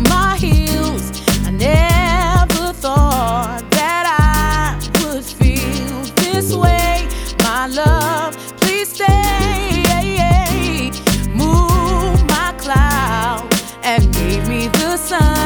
my heels. I never thought that I would feel this way. My love, please stay. Move my cloud and give me the sun.